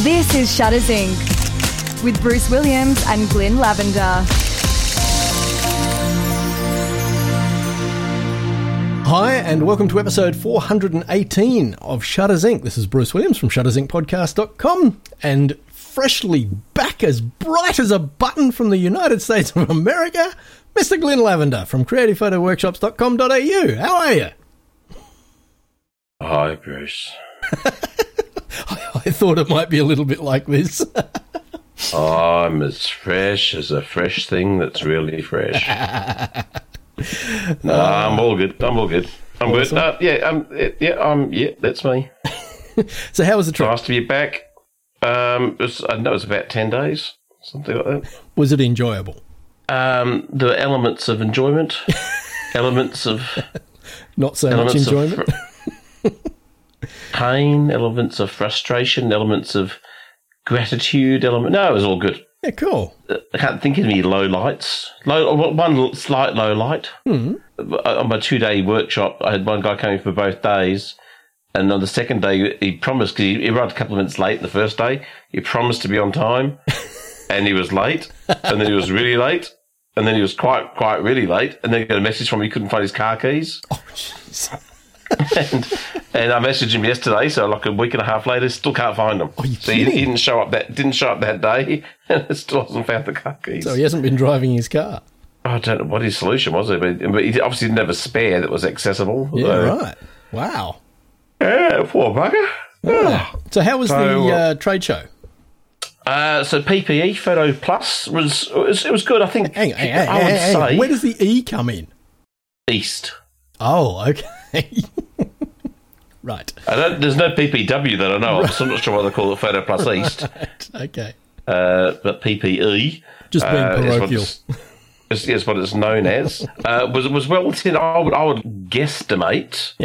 This is Shutters Inc. with Bruce Williams and Glyn Lavender. Hi, and welcome to episode 418 of Shutters Inc. This is Bruce Williams from shuttersincpodcast.com, and freshly back as bright as a button from the United States of America, Mr. Glyn Lavender from creativephotoworkshops.com.au. How are you? Hi, Bruce. I thought it might be a little bit like this. I'm as fresh as a fresh thing that's really fresh. No, I'm all good. I'm good. Awesome. Yeah, that's me. So how was the trip? Nice to be back. I know it was about 10 days, something like that. Was it enjoyable? There were elements of enjoyment, elements of... Not so much enjoyment? Pain, elements of frustration, elements of gratitude, No, it was all good. Yeah, cool. I can't think of any low lights. One slight low light. On my 2-day workshop, I had one guy coming for both days, and on the second day, he promised, because he arrived a couple of minutes late the first day, he promised to be on time, and he was late, and then he was really late, and then he was quite really late, and then he got a message from him he couldn't find his car keys. Oh, jeez. and I messaged him yesterday, so like a week and a half later, still can't find them. Oh, so he didn't show up that day, and still hasn't found the car keys. So he hasn't been driving his car. I don't know what his solution was, but he obviously didn't have a spare that was accessible. Yeah, right. Wow. Yeah, poor bugger. Yeah. So how was the trade show? So PPE Photo Plus was good. I think Hang on. Where does the E come in? East. Oh, okay. Right. There's no PPW that I know of, so I'm not sure why they call it Photo Plus East. Right. Okay. But PPE Just being parochial. Is what it's known as. Was well within, I would guesstimate,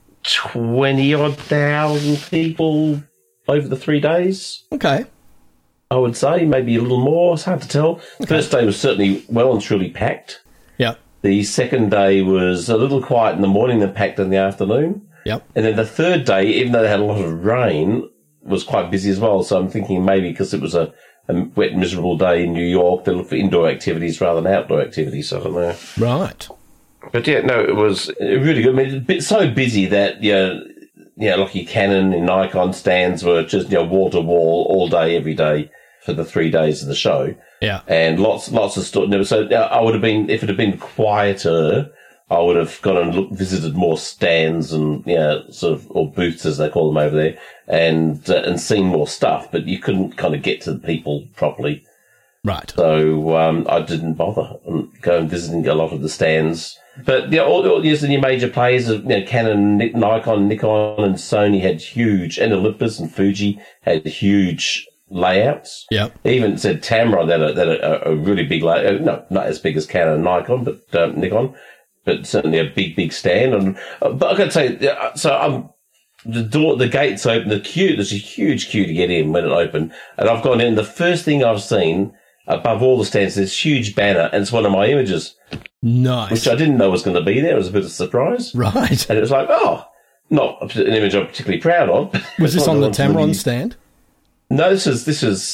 20,000 people over the 3 days. Okay. I would say, maybe a little more. It's hard to tell. The first day was certainly well and truly packed. Yeah. The second day was a little quiet in the morning, then packed in the afternoon. Yep. And then the third day, even though they had a lot of rain, was quite busy as well. So I'm thinking maybe because it was a wet, miserable day in New York, they looked for indoor activities rather than outdoor activities. So I don't know. Right. But yeah, no, it was really good. I mean, it's so busy that, like your Canon and Nikon stands were just, wall to wall all day, every day for the 3 days of the show. Yeah. And lots of stores. So I would have been, if it had been quieter, I would have gone and visited more stands and, or booths as they call them over there, and seen more stuff, but you couldn't kind of get to the people properly. Right. So, I didn't bother and go and visiting a lot of the stands. But, all using your major players of, Canon, Nikon, and Sony had huge, and Olympus and Fuji had huge layouts. Yeah. Even said Tamron that a really big layout. No, not as big as Canon and Nikon, but Nikon, but certainly a big stand. And but I got to say, so the gates open, the queue. There's a huge queue to get in when it opened, and I've gone in. The first thing I've seen above all the stands, this huge banner, and it's one of my images. Nice. Which I didn't know was going to be there. It was a bit of a surprise. Right. And it was like, not an image I'm particularly proud of. Was this on the Tamron stand? No, this is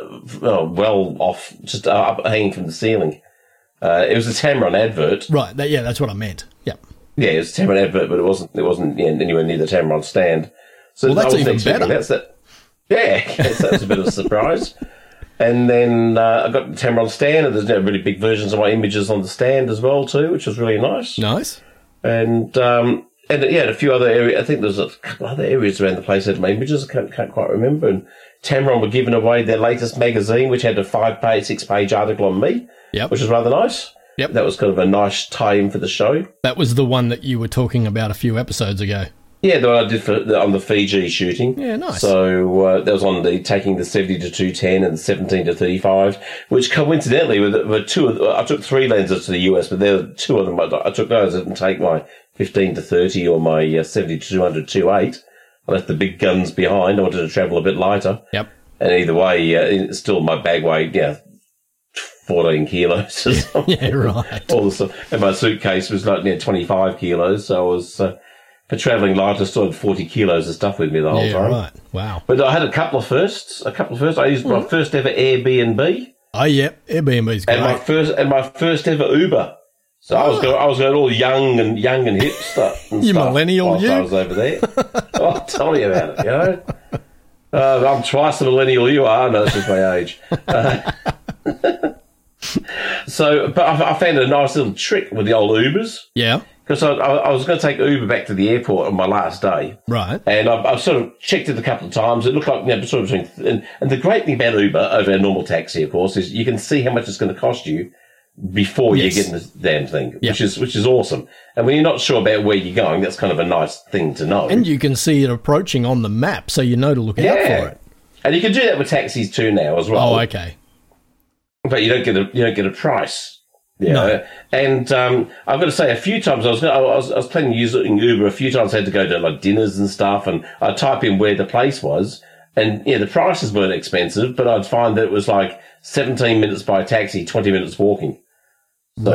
well off, just up, hanging from the ceiling. It was a Tamron advert. Right. That's what I meant. Yeah. Yeah, it was a Tamron advert, but it wasn't anywhere near the Tamron stand. So that's even better. That was a bit of a surprise. And then I got the Tamron stand, and there's really big versions of my images on the stand as well too, which was really nice. Nice. And a few other areas. I think there's a couple other areas around the place that had my images. I can't quite remember. And Tamron were giving away their latest magazine, which had a 6-page article on me, which was rather nice. Yep. That was kind of a nice tie-in for the show. That was the one that you were talking about a few episodes ago. Yeah, the one I did on the Fiji shooting. Yeah, nice. So that was on taking the 70 to 210 and the 17 to 35, which coincidentally were two of I took 3 lenses to the US, but there were 2 of them. I took those. I didn't take my 15 to 30 or my 70 to 200 2.8. I left the big guns behind. I wanted to travel a bit lighter. Yep. And either way, still my bag weighed, 14 kilos or something. Yeah, right. All the stuff. And my suitcase was like 25 kilos. So I was, for travelling light. I still had 40 kilos of stuff with me the whole time. Right. Wow. But I had a couple of firsts. I used my first ever Airbnb. Oh, yeah. Airbnb's great. And my first ever Uber. So I was going all young and hipster. And You stuff millennial, whilst you. I was over there. I'll tell you about it. You know, I'm twice the millennial you are. No, that's just my age. But I found a nice little trick with the old Ubers. Yeah. Because I was going to take Uber back to the airport on my last day. Right. And I've sort of checked it a couple of times. It looked like, sort of between, and the great thing about Uber over a normal taxi, of course, is you can see how much it's going to cost you before you get in the damn thing, which is awesome. And when you're not sure about where you're going, that's kind of a nice thing to know. And you can see it approaching on the map, so you know to look out for it. And you can do that with taxis too now as well. Oh, okay. But you don't get a price. You No. know? And I've got to say, a few times I was planning to use Uber. A few times I had to go to like dinners and stuff, and I'd type in where the place was, and the prices weren't expensive, but I'd find that it was like 17 minutes by taxi, 20 minutes walking. So,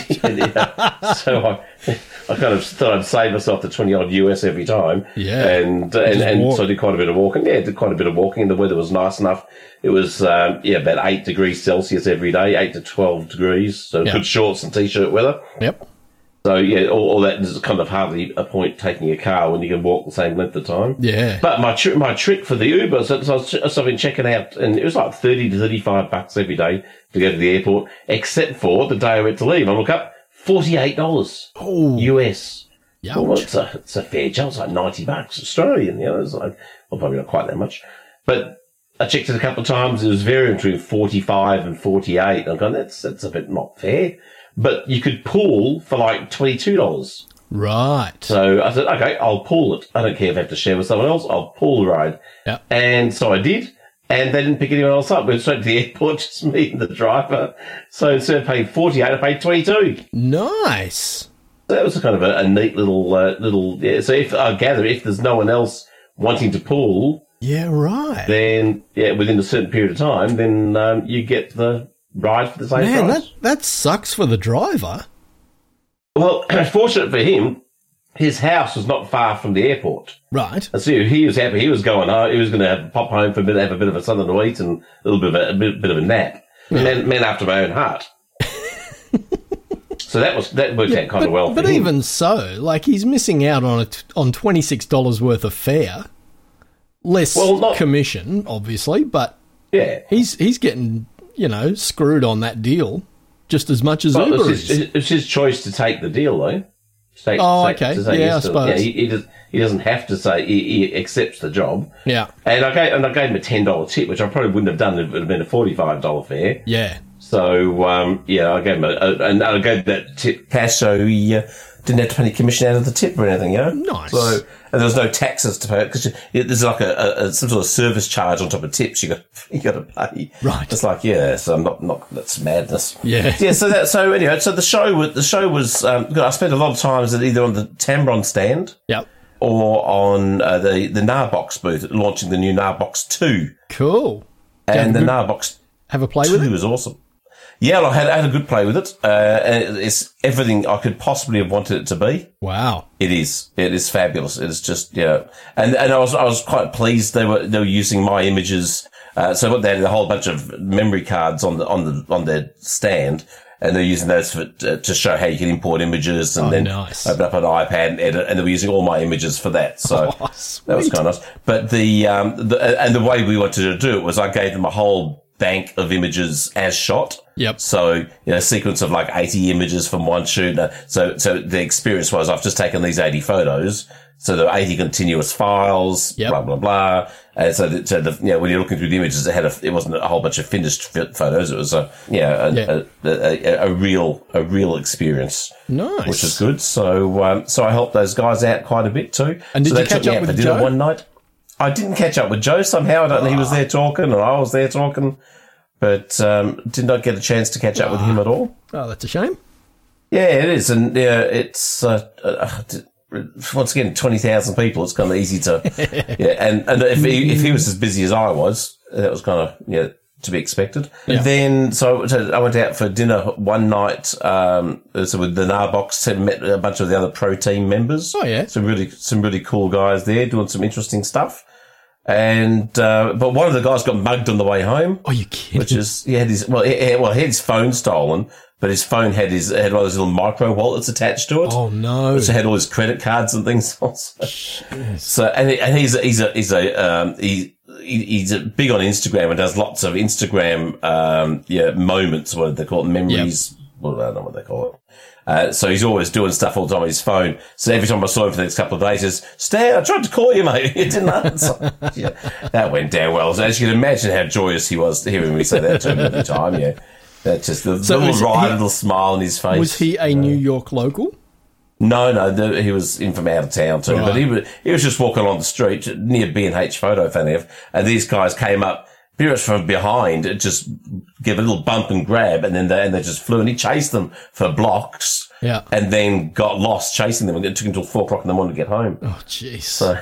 so I kind of thought I'd save myself the 20 odd US every time. Yeah. And so I did quite a bit of walking. Yeah, did quite a bit of walking, and the weather was nice enough. It was, about 8 degrees Celsius every day, 8 to 12 degrees. So good shorts and t-shirt weather. Yep. So, all that is kind of hardly a point taking a car when you can walk the same length of time. Yeah. But my trick for the Uber, so I've been checking out, and it was like $30 to $35 every day to go to the airport, except for the day I went to leave. I look up, $48 US. Ouch. Well, it's a fair jump. It's like $90 Australian. It's like, well, probably not quite that much. But I checked it a couple of times. It was varying between 45 and 48. I'm going, that's a bit not fair. But you could pool for like $22. Right. So I said, okay, I'll pool it. I don't care if I have to share with someone else. I'll pool the ride. Yep. And so I did. And they didn't pick anyone else up. We went straight to the airport, just me and the driver. So instead of paying 48, I paid 22. Nice. So that was kind of a neat little. So I gather if there's no one else wanting to pool, Yeah, right. then within a certain period of time, then you get the ride for the same Man, price. that sucks for the driver. Well, fortunate for him, his house was not far from the airport. Right. And so he was happy. He was going home. He was going to pop home for a bit, have a bit of a something to eat and a little bit of a nap. Man after my own heart. So that worked out kind of well. But for him. even so, like he's missing out on $26 worth of fare, less commission, obviously. But he's getting screwed on that deal just as much as Uber is. It's his choice to take the deal, though. Okay. I suppose. He doesn't have to say he accepts the job. Yeah. And I gave him a $10 tip, which I probably wouldn't have done if it would have been a $45 fare. Yeah. So I gave him and I gave that tip cash, so he didn't have to pay any commission out of the tip or anything. Nice. So and there was no taxes to pay because there's like some sort of service charge on top of tips you got to pay. Right. It's like so I'm not that's madness. Yeah. Yeah. So the show was good. I spent a lot of times either on the Tamron stand. Yep. Or on the Narbox booth, launching the new Narbox 2. Cool. And the Narbox have a play with it? 2 was awesome. Yeah, I had a good play with it. And it's everything I could possibly have wanted it to be. Wow. It is fabulous. It is just, and I was quite pleased they were using my images. So they had a whole bunch of memory cards on their stand. And they're using those to show how you can import images and then open up an iPad and edit. And they were using all my images for that. So that was kind of nice. But the way we wanted to do it was I gave them a whole bank of images as shot. Yep. So, a sequence of like 80 images from one shoot. So the experience was I've just taken these 80 photos. So there were 80 continuous files, blah, blah, blah. And so when you're looking through the images, it wasn't a whole bunch of finished photos. It was a real experience. Nice. Which is good. So I helped those guys out quite a bit too. And did you catch up with Joe? One night. I didn't catch up with Joe somehow. I don't know. He was there talking and I was there talking, but did not get a chance to catch up with him at all. Oh, that's a shame. Yeah, it is. And it's, once again, 20,000 people. It's kind of easy to, and if he was as busy as I was, that was kind of, to be expected. Yeah. And then, so I went out for dinner one night, so with the Narbox, and met a bunch of the other pro team members. Oh, yeah. Some really cool guys there doing some interesting stuff. And, but one of the guys got mugged on the way home. Oh, you kidding? Which is, he had his phone stolen, but his phone had one of those little micro wallets attached to it. Oh, no. Which had all his credit cards and things also. So, and he's big on Instagram and does lots of Instagram, moments, what they call it, memories. Yep. Well, I don't know what they call it. So he's always doing stuff all the time on his phone. So every time I saw him for the next couple of days, he says, Stan, I tried to call you, mate. You didn't answer. Yeah, that went down well. So as you can imagine how joyous he was hearing me say that to him every time. Yeah. That's just the little smile on his face. Was he a New York local? No, he was in from out of town too. Right. But he was just walking along the street near B&H Photo, funny enough, and these guys came up pretty much from behind, just give a little bump and grab, and then they just flew, and he chased them for blocks. Yeah. And then got lost chasing them, and it took him till 4:00 in the morning to get home. Oh, jeez. So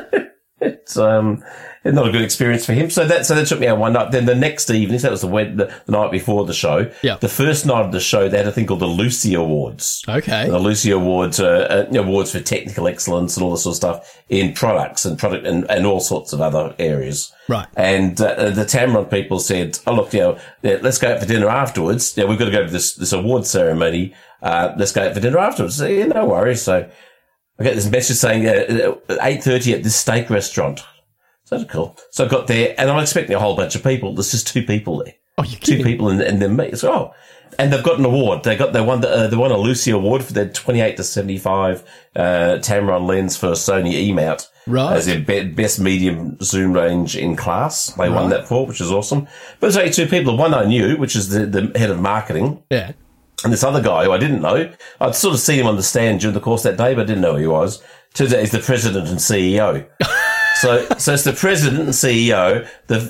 it's not a good experience for him. So that took me out one night. Then the next evening, so that was the night before the show. Yeah. The first night of the show, they had a thing called the Lucy Awards. Okay. And the Lucy Awards are awards for technical excellence and all this sort of stuff in products and and all sorts of other areas. Right. And the Tamron people said, "Oh look, let's go out for dinner afterwards. Yeah, we've got to go to this award ceremony. Let's go out for dinner afterwards." So, yeah, no worries. So I get this message saying 8:30 at this steak restaurant. So that's cool. So I got there, and I'm expecting a whole bunch of people. There's just 2 people there. Oh, you're kidding? 2 people, and then me. So, and they've got an award. They won a Lucy Award for their 28-75 Tamron lens for Sony E-mount. Right. As their best medium zoom range in class. They won that for, which is awesome. But there's only 2 people. One I knew, which is the head of marketing. Yeah. And this other guy who I didn't know. I'd sort of seen him on the stand during the course that day, but I didn't know who he was. Turns out he's the president and CEO. So it's the president and CEO,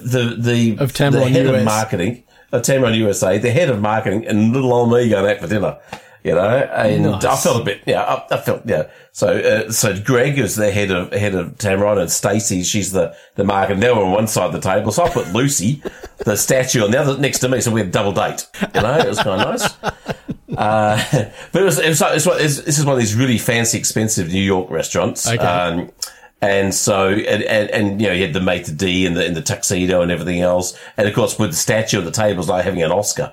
of Tamron the head US. of marketing of Tamron USA, the head of marketing, and little old me going out for dinner. And nice. I felt a bit, I felt. So Greg is the head of Tamron, and Stacey, she's the marketing. They were on one side of the table, so I put Lucy, the statue, on the other next to me, so we had a double date. It was kind of nice. But this is one of these really fancy, expensive New York restaurants. Okay. And so, and you had the maitre d' and the tuxedo and everything else. And of course, with the statue on the table, it's like having an Oscar.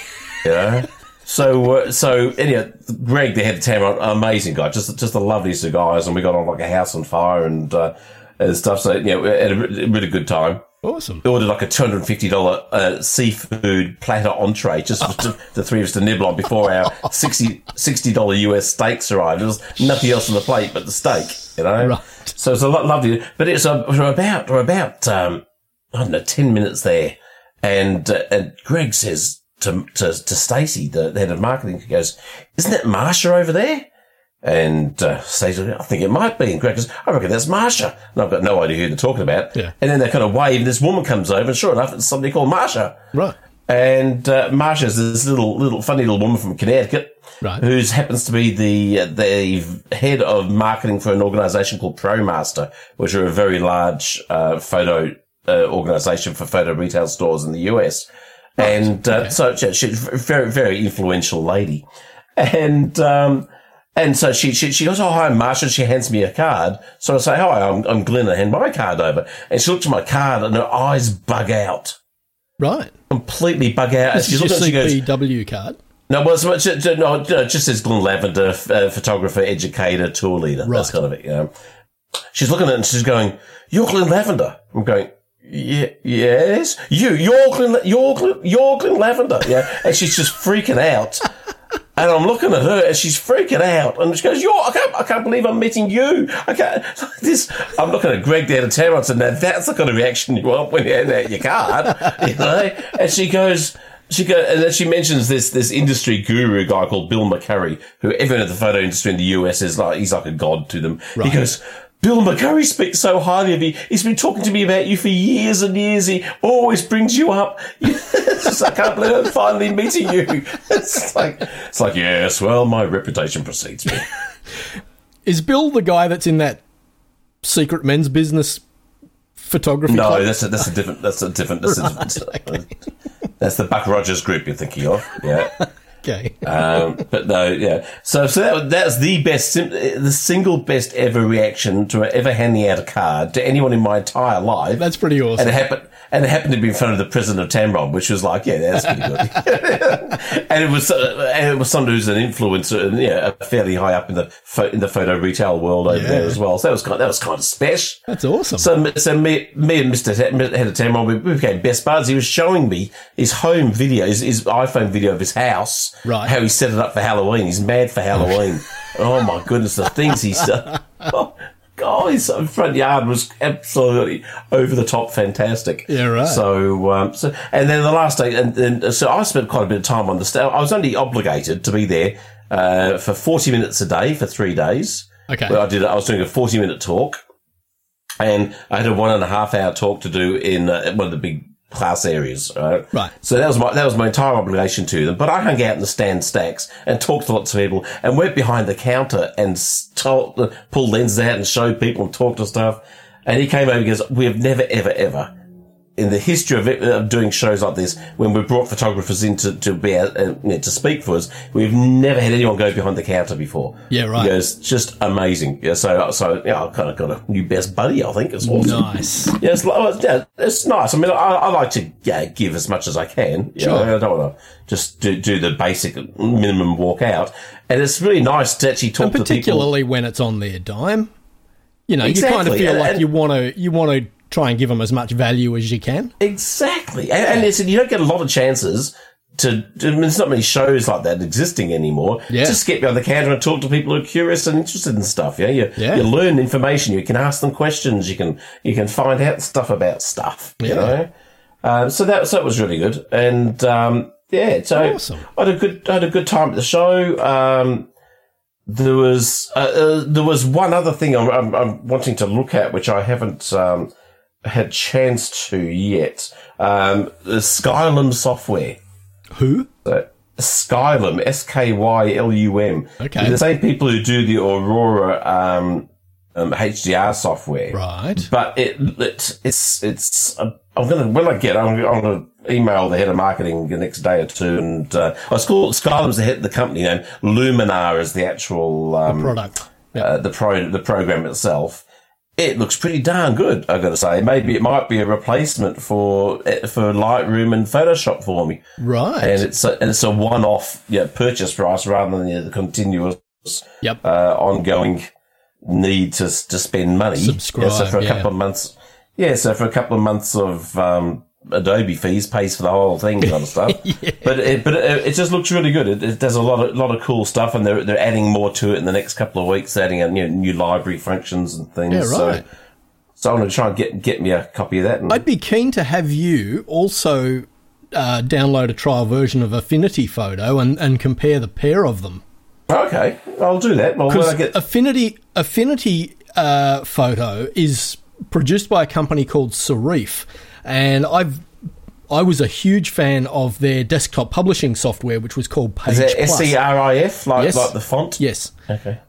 So anyway, Greg, the head of Tamron, amazing guy, just the loveliest of guys. And we got on like a house on fire and stuff. So, we had a really good time. Awesome. We ordered like a $250 seafood platter entree just for the 3 of us to nibble on before our $60 US steaks arrived. There was nothing else on the plate but the steak, Right. So it's a lot lovely. But it's we're about 10 minutes there, and Greg says to Stacey, the head of marketing, he goes, "Isn't that Marsha over there?" And Stacey, "I think it might be." And Greg goes, "I reckon that's Marsha." And I've got no idea who they're talking about. Yeah. And then they kind of wave, and this woman comes over, and sure enough, it's somebody called Marsha. Right. And Marsha's this little funny little woman from Connecticut, right, who happens to be the head of marketing for an organisation called ProMaster, which are a very large photo organisation for photo retail stores in the US. Right. And so she's a very, very influential lady. And so she goes, "Oh, hi, I'm Marsha," and she hands me a card. So I say, "Hi, I'm Glenn," and I hand my card over. And she looks at my card and her eyes bug out. Right. Completely bug out. This is your CPW card? No, well, it just says Glenn Lavender, photographer, educator, tour leader. Right. That's kind of it, She's looking at it and she's going, "You're Glenn Lavender." I'm going, yes. You're Glenn Lavender. Yeah. And she's just freaking out. And I'm looking at her and she's freaking out. And she goes, I can't believe I'm meeting you. I'm looking at Greg there at Tamron and said, "Now that's the kind of reaction you want when you hand out your card." And she goes, and then she mentions this industry guru guy called Bill McCurry, who everyone in the photo industry in the US he's like a god to them. Right. He goes, "Bill McCurry speaks so highly of you. He's been talking to me about you for years and years. He always brings you up. I can't believe I'm finally meeting you." It's like, yes, well, my reputation precedes me. Is Bill the guy that's in that secret men's business photography No, club? that's a different. That's the Buck Rogers group you're thinking of. Yeah. Okay. But no, yeah. So that's the best, the single best ever reaction to ever handing out a card to anyone in my entire life. That's pretty awesome. And it happened to be in front of the president of Tamron, which was like, yeah, that's pretty good. and it was someone who's an influencer and fairly high up in the photo retail world over there as well. So that was kind of special. That's awesome. So me and Mr. Head of Tamron, we became best buds. He was showing me his home video, his iPhone video of his house, right? How he set it up for Halloween. He's mad for Halloween. Oh my goodness, the things he said. Guys, the front yard was absolutely over the top fantastic. Yeah, right. So and then the last day, and so I spent quite a bit of time on the stage. I was only obligated to be there for 40 minutes a day for 3 days. Okay. Well, I was doing a 40-minute talk, and I had a 1.5 hour talk to do in one of the big class areas, right? Right. So that was my entire obligation to them. But I hung out in the stand stacks and talked to lots of people and went behind the counter and pulled lenses out and showed people and talked to stuff. And he came over and goes, "We have never, ever, ever in the history of doing shows like this, when we brought photographers in to be to speak for us, we've never had anyone go behind the counter before." Yeah, right. He goes, "Just amazing." Yeah, so I kind of got a new best buddy. I think it's awesome. Nice. Yeah, it's nice. I mean, I like to give as much as I can. Sure. I don't want to just do the basic minimum walk out, and it's really nice to actually talk and to people. particularly when it's on their dime. Exactly. You kind of feel like you want to try and give them as much value as you can. Exactly. And listen, you don't get a lot of chances there's not many shows like that existing anymore. Yeah. Just get behind the counter and talk to people who are curious and interested in stuff. Yeah. You learn information. You can ask them questions. You can find out stuff about stuff, you know? So that was really good. And, so awesome. I had a good time at the show. There was one other thing I'm wanting to look at, which I haven't, had chance to yet. The Skylum software. Who? Skylum, Skylum. Okay. They're the same people who do the Aurora HDR software. Right. But it's I'm gonna email the head of marketing the next day or two, and Skylum's the head of the company name. Luminar is the actual product. The program itself. It looks pretty darn good, I've got to say. Maybe it might be a replacement for Lightroom and Photoshop for me. Right. And it's a one-off purchase price rather than the continuous ongoing need to spend money. Subscribe, so for a couple of months. Yeah, so for a couple of months of Adobe fees pays for the whole thing kind of stuff. But it just looks really good. It does a lot of cool stuff, and they're adding more to it in the next couple of weeks, adding new library functions and things. Yeah, right. So I'm going to try and get me a copy of that. I'd be keen to have you also download a trial version of Affinity Photo and compare the pair of them. Okay, I'll do that. Well, Affinity Photo is produced by a company called Serif, and I was a huge fan of their desktop publishing software, which was called Page Plus. Plus. SERIF, yes. like the font? Yes. Okay.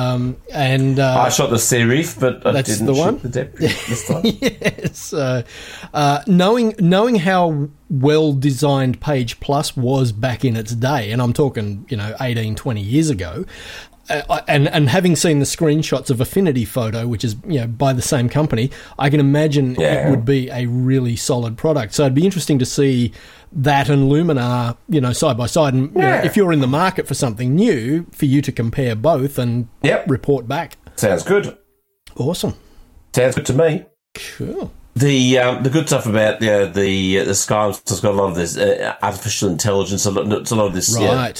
I shot the serif, but I that's didn't the one. shoot the deputy this time. Yes. Knowing how well designed Page Plus was back in its day, and I'm talking 18, 20 years ago. And having seen the screenshots of Affinity Photo, which is by the same company, I can imagine it would be a really solid product. So it'd be interesting to see that and Luminar, side by side. And if you're in the market for something new, for you to compare both and report back. Sounds good. Awesome. Sounds good to me. Cool. The good stuff about the Skylum has got a lot of this artificial intelligence. It's a lot of this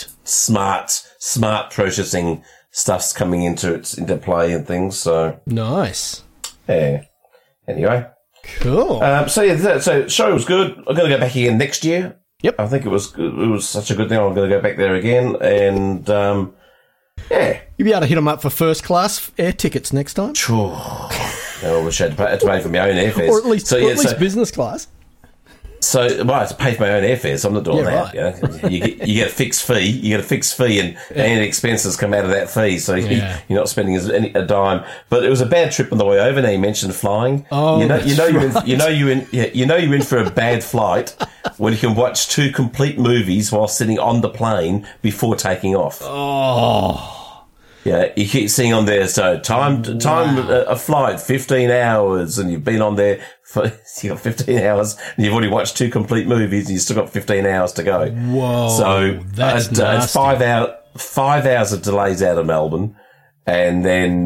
smart processing stuff's coming into play and things. So nice. Yeah. Anyway. Cool. So show was good. I'm going to go back again next year. Yep. I think it was such a good thing. I'm going to go back there again, and you'll be able to hit them up for first class air tickets next time. Sure. I wish I had to pay for my own airfares. Or at least business class. So, well, I have to pay for my own airfare, so I'm not doing that. Right. You get a fixed fee. You get a fixed fee, and any expenses come out of that fee. So you're not spending a dime. But it was a bad trip on the way over. Now you mentioned flying. Oh, you're in for a bad flight when you can watch 2 complete movies while sitting on the plane before taking off. Oh. Yeah, you keep seeing on there, so time a flight, 15 hours, and you've been on there for, you got 15 hours, and you've already watched 2 complete movies, and you've still got 15 hours to go. Whoa, so that's it's 5 hours of delays out of Melbourne, and then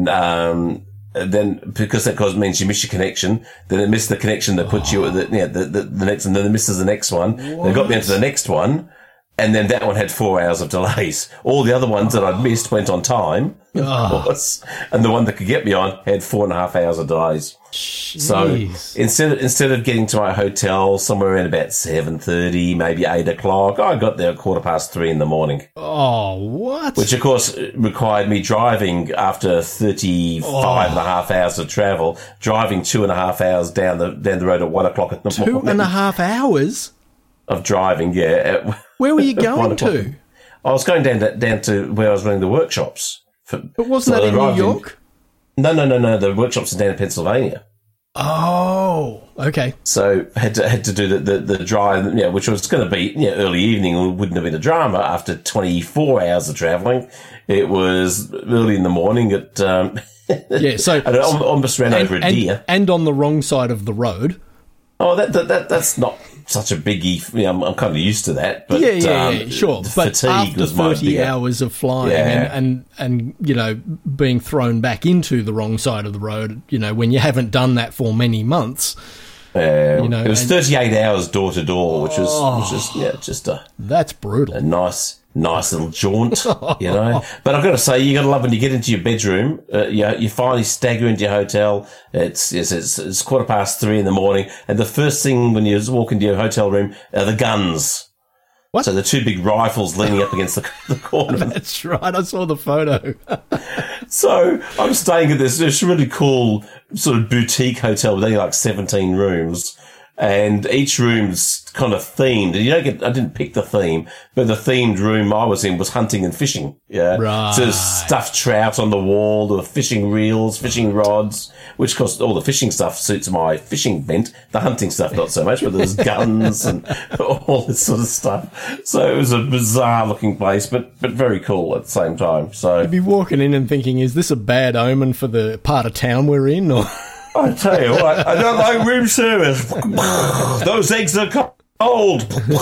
because that means you miss your connection, then it missed the connection that puts you at the next, and then it misses the next one. They got me into the next one. And then that one had 4 hours of delays. All the other ones that I'd missed went on time, of course. And the one that could get me on had 4.5 hours of delays. Jeez. So instead of getting to my hotel somewhere around about 7:30, maybe 8 o'clock, I got there at 3:15 in the morning. Oh, what? Which, of course, required me driving after 35.5 hours of travel, driving 2.5 hours down the road at 1 o'clock in the morning. 2.5 hours? Of driving, yeah. Where were you going to? I was going down to where I was running the workshops. But wasn't that in New York? No. The workshops are down in Pennsylvania. Oh, okay. So had to do the drive, which was going to be early evening. It wouldn't have been a drama after 24 hours of travelling. It was early in the morning at so I almost ran over a deer, and on the wrong side of the road. Oh, that's not such a biggie. I'm kind of used to that. But, sure. But after 30 hours of flying and being thrown back into the wrong side of the road, when you haven't done that for many months. It was 38 hours door to door, which was just that's brutal. A nice little jaunt, But I've got to say, you got to love when you get into your bedroom. You finally stagger into your hotel. It's 3:15 in the morning, and the first thing when you walk into your hotel room are the guns. What? So the 2 big rifles leaning up against the corner. That's right. I saw the photo. So I'm staying at this really cool sort of boutique hotel with only like 17 rooms. And each room's kind of themed. And I didn't pick the theme, but the themed room I was in was hunting and fishing. Yeah. Right. So there's stuffed trout on the wall, there were fishing reels, fishing rods, which of course all the fishing stuff suits my fishing bent. The hunting stuff not so much, but there's guns and all this sort of stuff. So it was a bizarre looking place, but very cool at the same time. So you'd be walking in and thinking, is this a bad omen for the part of town we're in, or? I tell you what, I don't like room service. Those eggs are cold.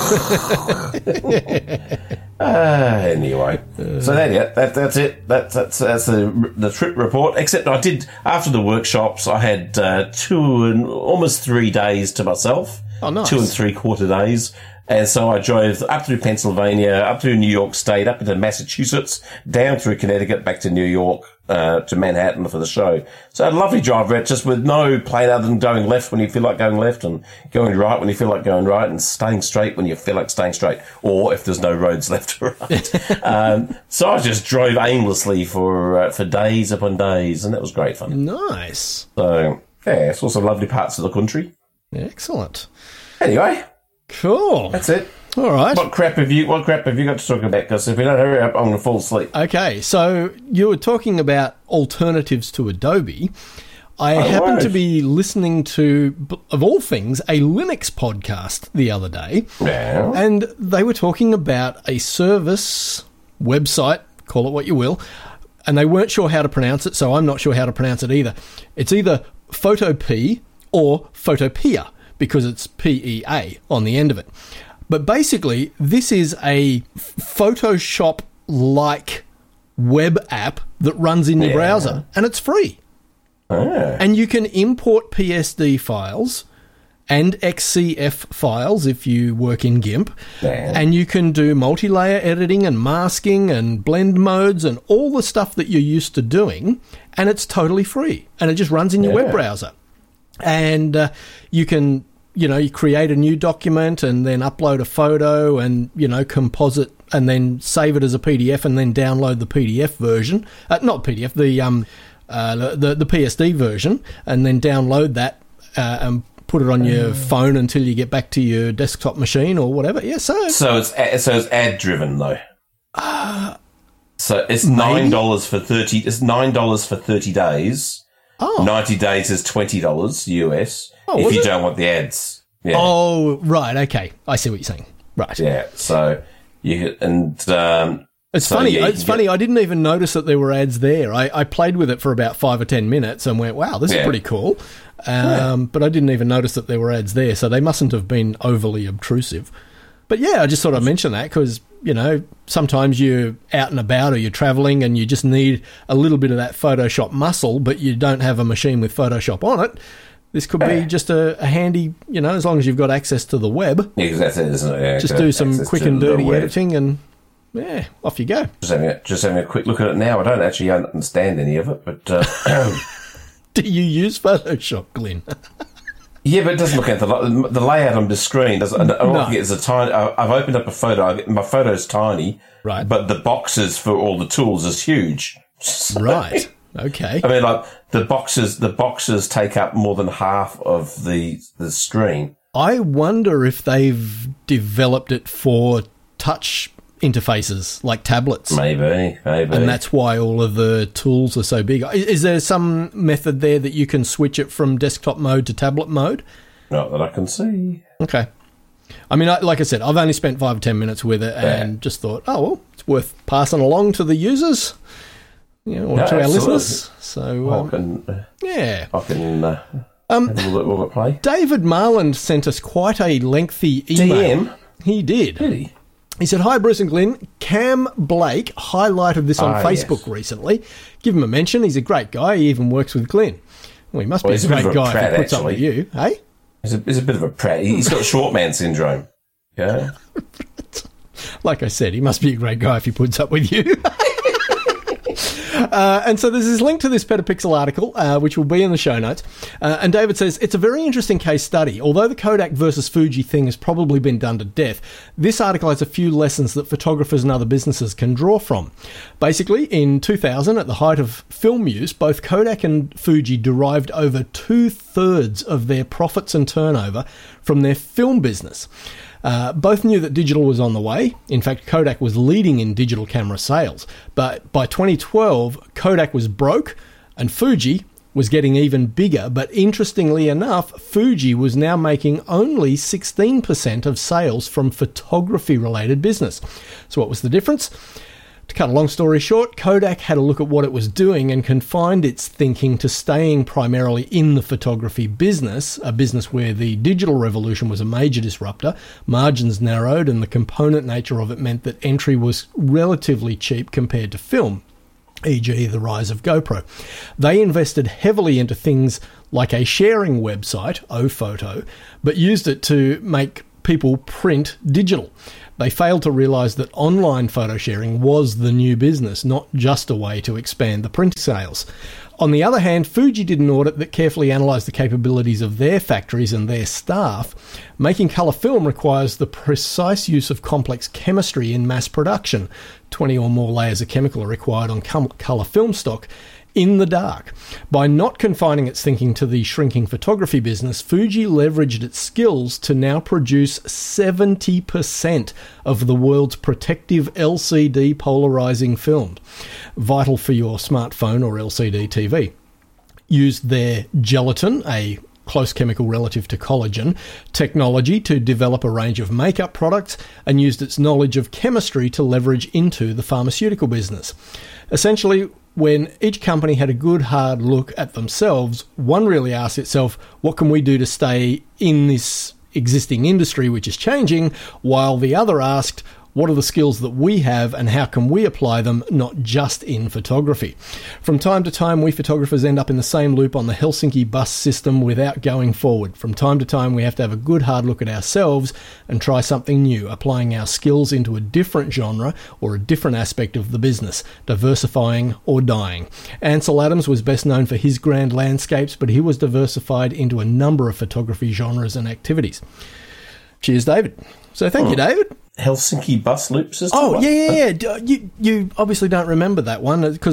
Anyway, so that's it. That's the trip report. Except I did after the workshops, I had 2 and almost 3 days to myself. Oh, nice. 2 3/4 days. And so I drove up through Pennsylvania, up through New York State, up into Massachusetts, down through Connecticut, back to New York, to Manhattan for the show. So I had a lovely drive route, just with no plan other than going left when you feel like going left and going right when you feel like going right and staying straight when you feel like staying straight, or if there's no roads left or right. So I just drove aimlessly for days upon days, and that was great fun. Nice. So, yeah, saw some lovely parts of the country. Excellent. Anyway. Cool. That's it. All right. What crap have you got to talk about? Because if we don't hurry up, I'm going to fall asleep. Okay, so you were talking about alternatives to Adobe. I happened to be listening to, of all things, a Linux podcast the other day. Yeah. And they were talking about a service, website, call it what you will, and they weren't sure how to pronounce it, so I'm not sure how to pronounce it either. It's either Photopea or Photopea, because it's PEA on the end of it. But basically, this is a Photoshop-like web app that runs in your browser, and it's free. And you can import PSD files and XCF files if you work in GIMP, and you can do multi-layer editing and masking and blend modes and all the stuff that you're used to doing, and it's totally free, and it just runs in your web browser. And you can, you create a new document and then upload a photo and, composite and then save it as a PDF and then download the PDF version. Not PDF, the PSD version, and then download that and put it on your phone until you get back to your desktop machine or whatever. Yeah, so it's ad driven though. So it's $9 for 30. It's $9 for 30 days. 90 days is $20 US. If you don't want the ads. Yeah. Oh, right. Okay, I see what you're saying. Right. Yeah. So you It's funny. It's funny. I didn't even notice that there were ads there. I played with it for about 5 or 10 minutes and went, "Wow, this is pretty cool." But I didn't even notice that there were ads there, so they mustn't have been overly obtrusive. But yeah, I just thought I'd mention that because, sometimes you're out and about or you're travelling and you just need a little bit of that Photoshop muscle, but you don't have a machine with Photoshop on it. This could be just a handy, as long as you've got access to the web. Yeah, because that's it, isn't it? Yeah, just do some quick and dirty editing and, off you go. Just having a quick look at it now. I don't actually understand any of it, but... Do you use Photoshop, Glenn? Yeah, but it doesn't look at the layout on the screen. It's a tiny. I've opened up a photo. My photo's tiny, right? But the boxes for all the tools is huge. So, right. Okay. I mean, like the boxes take up more than half of the screen. I wonder if they've developed it for touch interfaces like tablets. Maybe. And that's why all of the tools are so big. Is there some method there that you can switch it from desktop mode to tablet mode? Not that I can see. Okay. I mean, like I said, I've only spent 5 or 10 minutes with it and just thought, it's worth passing along to the users, or to our listeners. So, I can have a look at play. David Marland sent us quite a lengthy email. DM? He did. Did he? He said, "Hi, Bruce and Glenn. Cam Blake highlighted this on Facebook recently. Give him a mention. He's a great guy. He even works with Glenn." Well, he must be a great guy if he puts up with you, hey? He's a bit of a prat. He's got short man syndrome. Yeah. Like I said, he must be a great guy if he puts up with you. And so there's this link to this Petapixel article, which will be in the show notes. And David says, it's a very interesting case study. Although the Kodak versus Fuji thing has probably been done to death, this article has a few lessons that photographers and other businesses can draw from. Basically, in 2000, at the height of film use, both Kodak and Fuji derived over 2/3 of their profits and turnover from their film business. Both knew that digital was on the way. In fact, Kodak was leading in digital camera sales. But by 2012, Kodak was broke and Fuji was getting even bigger. But interestingly enough, Fuji was now making only 16% of sales from photography-related business. So what was the difference? To cut a long story short, Kodak had a look at what it was doing and confined its thinking to staying primarily in the photography business, a business where the digital revolution was a major disruptor, margins narrowed, and the component nature of it meant that entry was relatively cheap compared to film, e.g. the rise of GoPro. They invested heavily into things like a sharing website, oPhoto, but used it to make people print digital. They failed to realise that online photo sharing was the new business, not just a way to expand the print sales. On the other hand, Fuji did an audit that carefully analysed the capabilities of their factories and their staff. Making colour film requires the precise use of complex chemistry in mass production. 20 or more layers of chemical are required on colour film stock in the dark. By not confining its thinking to the shrinking photography business, Fuji leveraged its skills to now produce 70% of the world's protective LCD polarizing film, vital for your smartphone or LCD TV. Used their gelatin, a close chemical relative to collagen, technology to develop a range of makeup products, and used its knowledge of chemistry to leverage into the pharmaceutical business. Essentially, when each company had a good hard look at themselves, one really asked itself, what can we do to stay in this existing industry which is changing, while the other asked, what are the skills that we have and how can we apply them, not just in photography? From time to time, we photographers end up in the same loop on the Helsinki bus system without going forward. From time to time, we have to have a good hard look at ourselves and try something new, applying our skills into a different genre or a different aspect of the business, diversifying or dying. Ansel Adams was best known for his grand landscapes, but he was diversified into a number of photography genres and activities. Cheers, David. So thank you, David. Helsinki bus loop system? Oh, yeah. You obviously don't remember that one because it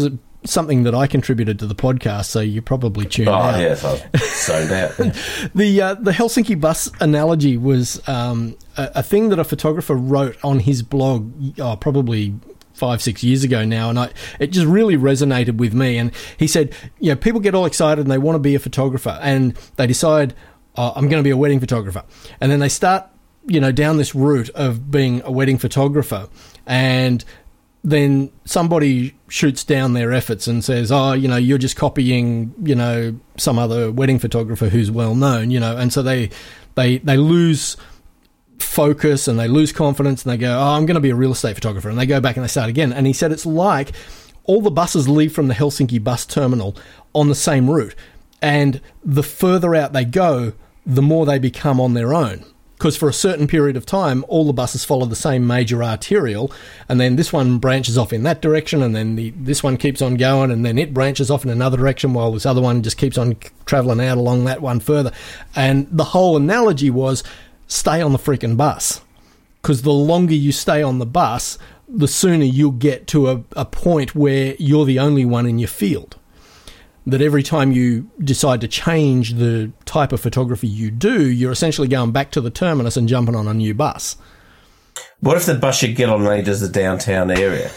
something that I contributed to the podcast, so you probably tuned out. Oh, yes, I was zoned out. The Helsinki bus analogy was a thing that a photographer wrote on his blog probably 5-6 years ago now, and it just really resonated with me. And he said, people get all excited and they want to be a photographer, and they decide, I'm going to be a wedding photographer. And then they start, down this route of being a wedding photographer, and then somebody shoots down their efforts and says, you're just copying, some other wedding photographer who's well known, and so they lose focus and they lose confidence, and they go, I'm going to be a real estate photographer, and they go back and they start again. And he said it's like all the buses leave from the Helsinki bus terminal on the same route, and the further out they go, the more they become on their own. Because for a certain period of time, all the buses follow the same major arterial, and then this one branches off in that direction, and then this one keeps on going, and then it branches off in another direction while this other one just keeps on travelling out along that one further. And the whole analogy was, stay on the freaking bus. Because the longer you stay on the bus, the sooner you'll get to a point where you're the only one in your field. That every time you decide to change the type of photography you do, you're essentially going back to the terminus and jumping on a new bus. What if the bus you get on only does the downtown area?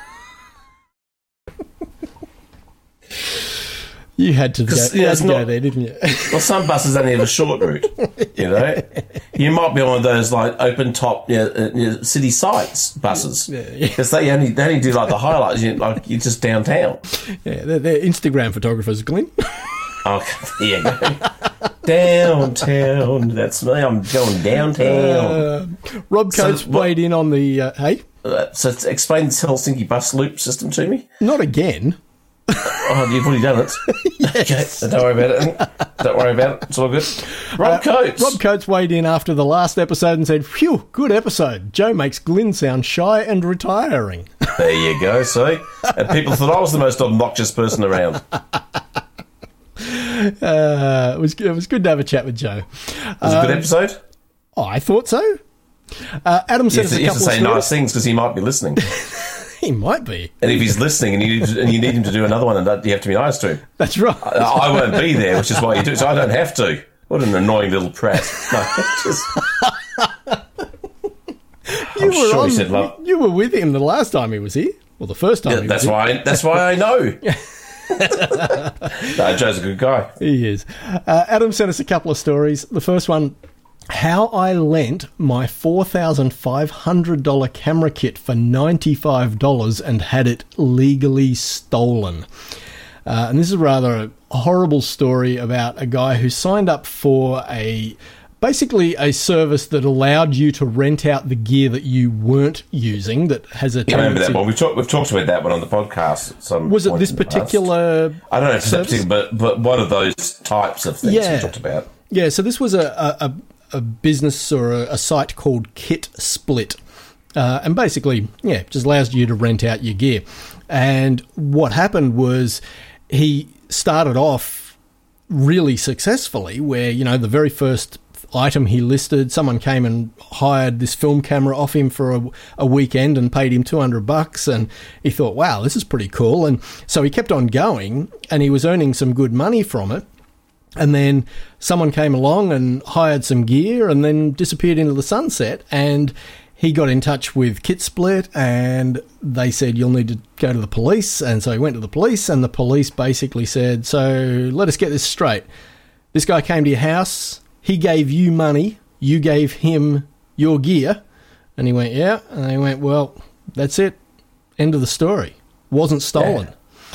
You had to go there, didn't you? Well, some buses only have a short route, You might be on one of those, open top city sites buses. Because they only do, the highlights, you're just downtown. Yeah, they're Instagram photographers, Glenn. Oh, there you go. Downtown. That's me. I'm going downtown. Rob Coates weighed in on the... hey? So explain this Helsinki bus loop system to me. Not again. Oh, you've already done it. Yes. Okay, don't worry about it. Don't worry about it. It's all good. Rob Coates. Rob Coates weighed in after the last episode and said, phew, good episode. Joe makes Glyn sound shy and retiring. There you go, see? And people thought I was the most obnoxious person around. It was good to have a chat with Joe. Was it a good episode? Oh, I thought so. Adam sent us a couple of stories. You have to say nice things because he might be listening. He might be. And if he's listening and you need him to do another one, and you have to be nice to him. That's right. I won't be there, which is why you do, so I don't have to. What an annoying little prat. No, you were with him the last time he was here. Well, the first time he was here. That's why I know. No, Joe's a good guy. He is. Adam sent us a couple of stories. The first one, how I lent my $4,500 camera kit for $95 and had it legally stolen. And this is rather a horrible story about a guy who signed up for basically a service that allowed you to rent out the gear that you weren't using, that has a tendency... I remember that one. We've talked about that one on the podcast. Was it this particular... I don't know if it's that particular, but one of those types of things we talked about. Yeah, so this was a business or a site called Kit Split. And basically, just allows you to rent out your gear. And what happened was he started off really successfully where, the very first item he listed, someone came and hired this film camera off him for a weekend and paid him $200, and he thought, wow, this is pretty cool. And so he kept on going, and he was earning some good money from it. And then someone came along and hired some gear and then disappeared into the sunset, and he got in touch with Kit Split, and they said, you'll need to go to the police. And so he went to the police, and the police basically said, so let us get this straight. This guy came to your house, he gave you money, you gave him your gear. And he went, yeah. And they went, well, that's it. End of the story. Wasn't stolen. Yeah.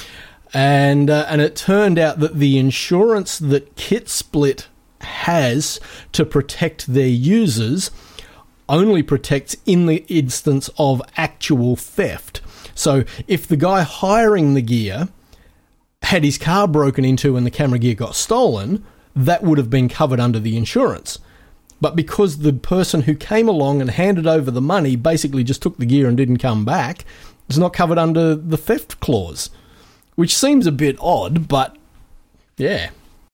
And it turned out that the insurance that Kit Split has to protect their users only protects in the instance of actual theft. So if the guy hiring the gear had his car broken into and the camera gear got stolen, that would have been covered under the insurance. But because the person who came along and handed over the money basically just took the gear and didn't come back, it's not covered under the theft clause, which seems a bit odd, but yeah.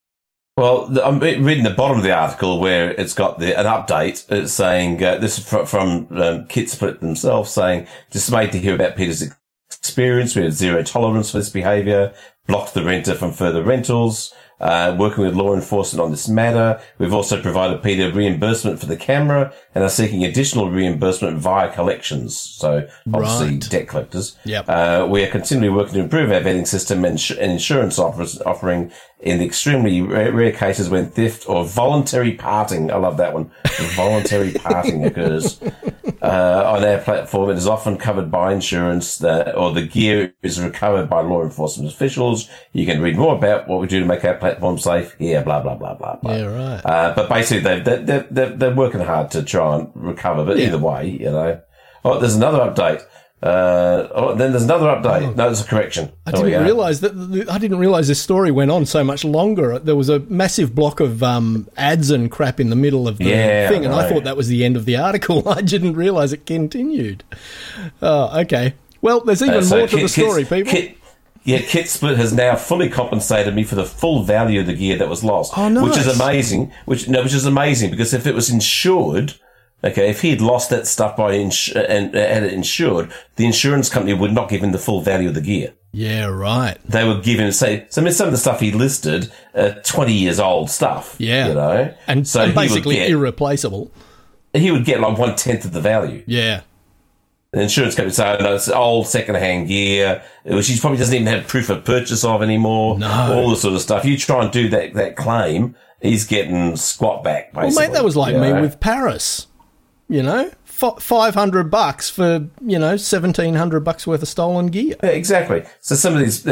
Well, I'm reading the bottom of the article where it's got an update. It's saying, this is from Kit Split themselves, saying, dismayed to hear about Peter's experience. We have zero tolerance for this behaviour, blocked the renter from further rentals, working with law enforcement on this matter. We've also provided Peter reimbursement for the camera and are seeking additional reimbursement via collections. So obviously debt collectors. Yep. We are continually working to improve our vetting system and insurance offering in the extremely rare cases when theft or voluntary parting, I love that one, voluntary parting occurs on our platform. It is often covered by insurance, or the gear is recovered by law enforcement officials. You can read more about what we do to make our platform safe here, blah, blah, blah, blah, blah. Yeah, right. But basically, they're working hard to try and recover, but either way, you know. Oh, there's another update. Then there's another update. No, there's a correction. I didn't realise this story went on so much longer. There was a massive block of ads and crap in the middle of the thing, and I thought that was the end of the article. I didn't realise it continued. Oh, okay. Well, there's even more to the story, people. Kit Split has now fully compensated me for the full value of the gear that was lost. Oh, nice. Which is amazing. Which is amazing, because if it was insured, okay, if he had lost that stuff and had it insured, the insurance company would not give him the full value of the gear. Yeah, right. They would give him, some of the stuff he listed, 20 years old stuff. Yeah. You know? And basically irreplaceable. He would get like 1/10 of the value. Yeah. The insurance company said, no, it's old second-hand gear, which he probably doesn't even have proof of purchase of anymore. No. All this sort of stuff. You try and do that claim, he's getting squat back, basically. Well, mate, that was like me with Paris. You know, $500 for, $1,700 worth of stolen gear. Yeah, exactly. So some of these,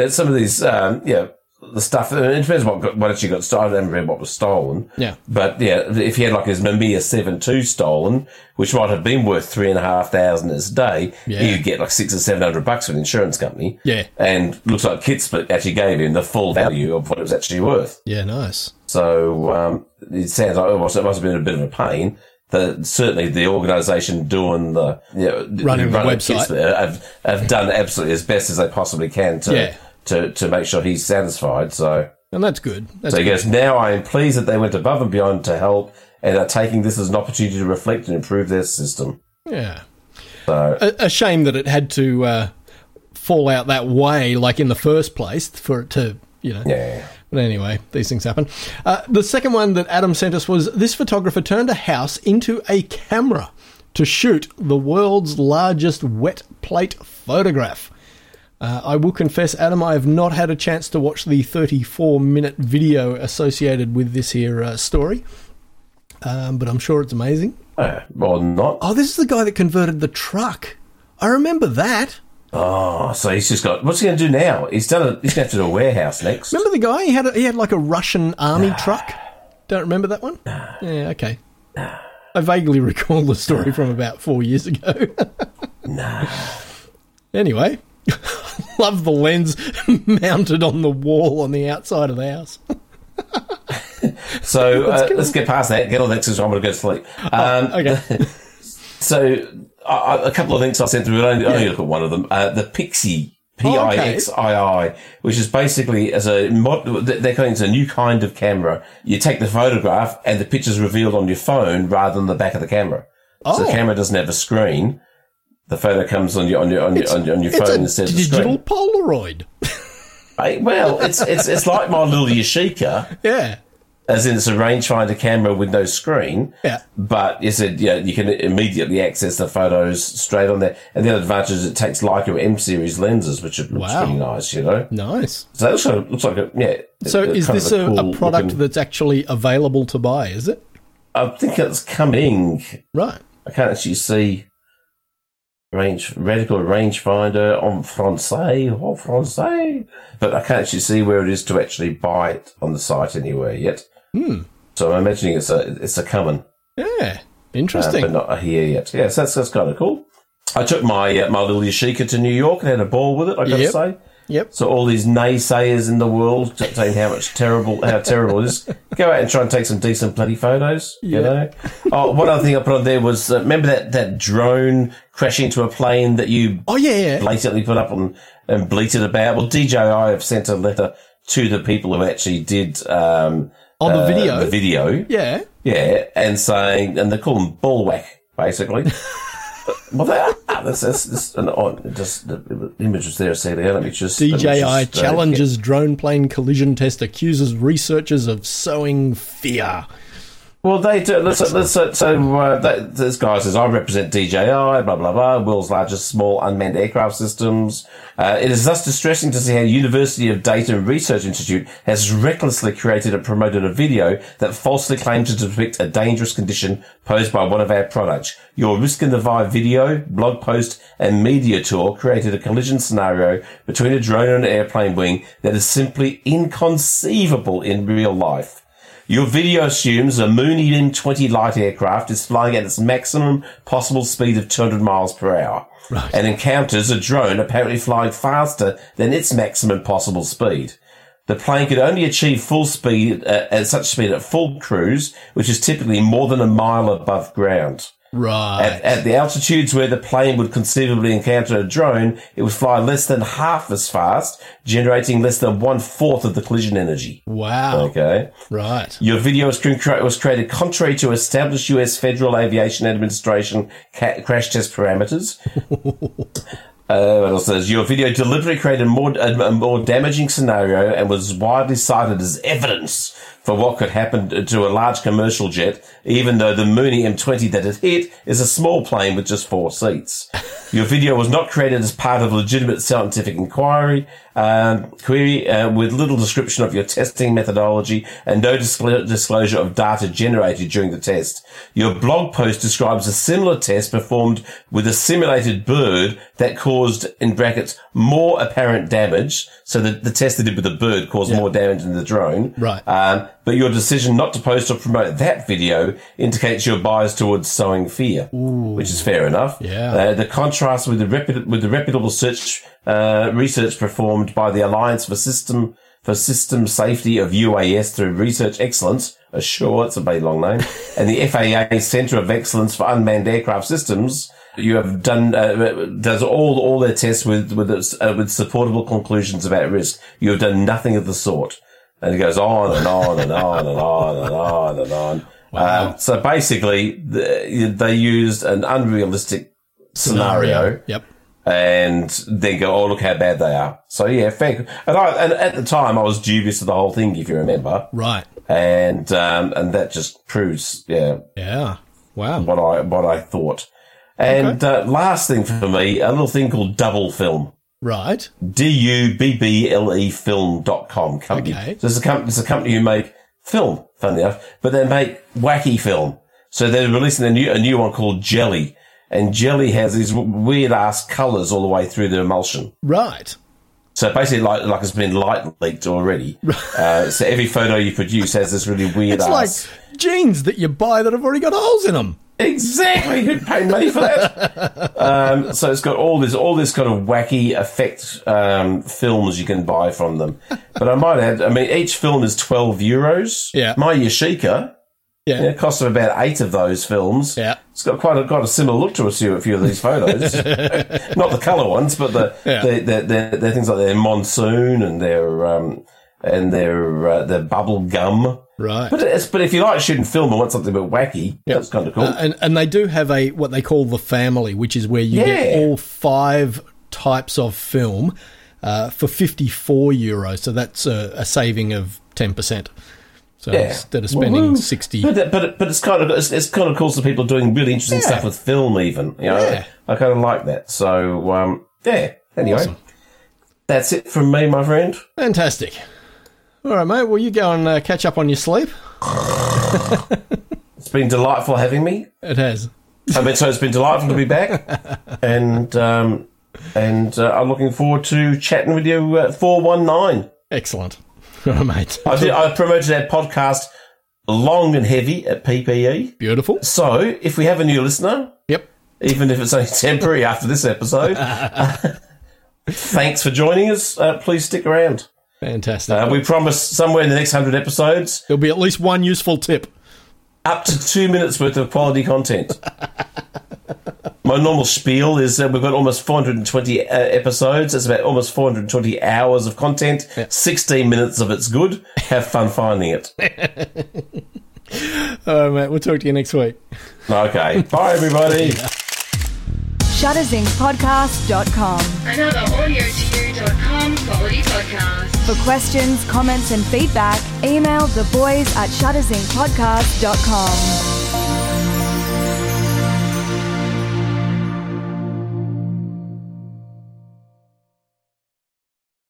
the stuff, it depends what actually got stolen. I don't remember what was stolen. Yeah. But yeah, if he had like his Mamiya 7.2 stolen, which might have been worth $3,500 a day, he'd get like $600 or $700 from the insurance company. Yeah. And looks like Kit Split actually gave him the full value of what it was actually worth. Yeah, nice. So, it sounds like it must have been a bit of a pain. Certainly the organisation doing running the website have done absolutely as best as they possibly can to make sure he's satisfied. So, and that's good. He goes, now I am pleased that they went above and beyond to help and are taking this as an opportunity to reflect and improve their system. Yeah. So a shame that it had to fall out that way, like in the first place, for it to, Yeah. But anyway, these things happen. The second one that Adam sent us was, this photographer turned a house into a camera to shoot the world's largest wet plate photograph. I will confess, Adam, I have not had a chance to watch the 34-minute video associated with this here story, but I'm sure it's amazing. Well, not. Oh, this is the guy that converted the truck. I remember that. Oh, so he's just got. What's he going to do now? He's going to have to do a warehouse next. Remember the guy? He had like a Russian army truck. Don't remember that one? Yeah, okay. I vaguely recall the story from about 4 years ago. Anyway, love the lens mounted on the wall on the outside of the house. So let's get past that. Get on that because I'm going to go to sleep. Okay. So a couple of links I sent through. Only look at one of them. The Pixii. Pixii, which is basically they're calling it a new kind of camera. You take the photograph and the picture's revealed on your phone rather than the back of the camera. So the camera doesn't have a screen. The photo comes on your phone instead of the screen. Digital Polaroid. Well, it's like my little Yashica. Yeah. As in, it's a rangefinder camera with no screen. Yeah. But you can immediately access the photos straight on there. And the other advantage is it takes Leica M series lenses, which looks pretty nice, Nice. So it looks like So is this a product that's actually available to buy, is it? I think it's coming. Right. I can't actually see radical rangefinder en français, but I can't actually see where it is to actually buy it on the site anywhere yet. So I'm imagining it's a coming. Yeah, interesting. But not here yet. Yeah, so that's kind of cool. I took my little Yashica to New York and had a ball with it, I got to say. Yep. So all these naysayers in the world saying how terrible it is, go out and try and take some decent bloody photos, you know. Oh, one other thing I put on there was, remember that drone crashing into a plane that you blatantly put up and bleated about? Well, DJI have sent a letter to the people who actually did the video. Yeah. Yeah, and saying, and they call them bullwhack, basically. Well, they are. That's an odd. Just the image was there a second ago. Let me just. DJI challenges drone plane collision test, accuses researchers of sowing fear. Well, they do. This guy says, I represent DJI, blah, blah, blah, world's largest small unmanned aircraft systems. It is thus distressing to see how University of Data and Research Institute has recklessly created and promoted a video that falsely claims to depict a dangerous condition posed by one of our products. Your Risk in the Vive video, blog post, and media tour created a collision scenario between a drone and an airplane wing that is simply inconceivable in real life. Your video assumes a Mooney M20 light aircraft is flying at its maximum possible speed of 200 miles per hour and encounters a drone apparently flying faster than its maximum possible speed. The plane could only achieve full speed at such speed at full cruise, which is typically more than a mile above ground. Right. At the altitudes where the plane would conceivably encounter a drone, it would fly less than half as fast, generating less than 1/4 of the collision energy. Wow. Okay. Right. Your video was created contrary to established U.S. Federal Aviation Administration crash test parameters. What else says? Your video deliberately created a more damaging scenario and was widely cited as evidence for what could happen to a large commercial jet, even though the Mooney M20 that it hit is a small plane with just 4 seats. Your video was not created as part of a legitimate scientific query with little description of your testing methodology and no disclosure of data generated during the test. Your blog post describes a similar test performed with a simulated bird that caused, in brackets, more apparent damage. So the test they did with the bird caused more damage than the drone. Right. But your decision not to post or promote that video indicates your bias towards sowing fear, which is fair enough. Yeah. The contrast with the reputable research performed by the Alliance for System Safety of UAS through Research Excellence, sure, it's a very long name, and the FAA Center of Excellence for Unmanned Aircraft Systems, you have done does all their tests with supportable conclusions about risk. You have done nothing of the sort. And it goes on and on and on and on and on and on. Wow. So basically, they used an unrealistic scenario. Yep. And then go, oh, look how bad they are. So yeah, fair. And at the time, I was dubious of the whole thing, if you remember. Right. And that just proves, Yeah. Wow. what I thought. And last thing for me, a little thing called Double Film. Right. DUBBLEfilm.com company. Okay. So it's a company who make film, funnily enough, but they make wacky film. So they're releasing a new one called Jelly. And Jelly has these weird ass colours all the way through the emulsion. Right. So basically like it's been light leaked already. So every photo you produce has this really weird It's ass. like jeans that you buy that have already got holes in them. Exactly. Who'd pay money for that? So it's got all this kind of wacky effect films you can buy from them. But I might add, each film is €12. Yeah. My Yashica, it costs about 8 of those films. Yeah. It's got quite a similar look to a few of these photos. Not the colour ones, but the things like their monsoon and their bubble gum. Right. But if you like shooting film and want something a bit wacky, that's kind of cool. And they do have what they call the family, which is where you get all 5 types of film for €54. So that's a saving of 10%. So instead of spending 60, but it's kind of cool for people doing really interesting stuff with film. Even I kind of like that. So anyway, awesome. That's it from me, my friend. Fantastic. All right, mate. Well, you go and catch up on your sleep. It's been delightful having me. It has. So it's been delightful to be back, and I'm looking forward to chatting with you at 419. Excellent. All right, mate. I promoted our podcast long and heavy at PPE. Beautiful. So if we have a new listener, even if it's only temporary after this episode, thanks for joining us. Please stick around. Fantastic. We promise somewhere in the next 100 episodes, there'll be at least one useful tip. Up to 2 minutes worth of quality content. My normal spiel is that we've got almost 420 episodes. It's about almost 420 hours of content. 16 minutes of it's good. Have fun finding it. All right, mate. We'll talk to you next week. Okay. Bye, everybody. shutterzincpodcast.com. Another AudioToYou.com quality podcast. For questions, comments and feedback, email theboys@shutterzincpodcast.com.